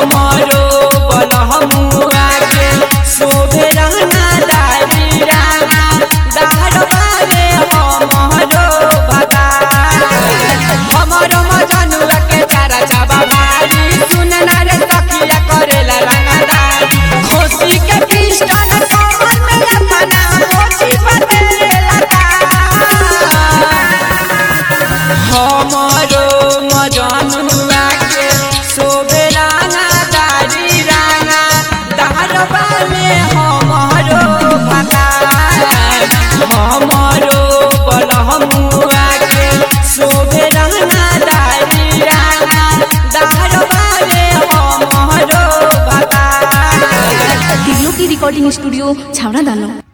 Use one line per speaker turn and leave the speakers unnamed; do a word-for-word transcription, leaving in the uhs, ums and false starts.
हमरो बलहमुआ के शोभे रंगा दारी राना दारवा रे हमरो भगा हमरो मजनुआ के चारा चाबा भारी सुनना रे सखिया करेला रंगदारी खुशी के पिस्टन कमर में अपना मोची बदलेला हमरो मजनुआ के शोभे रंगा दारी राना दारवा में हमरो भगा हमरो बलहमुआ के शोभे रंगा दारी राना दारवा में हमरो भगा।
दिलों की रिकॉर्डिंग स्टूडियो छावड़ा दानो।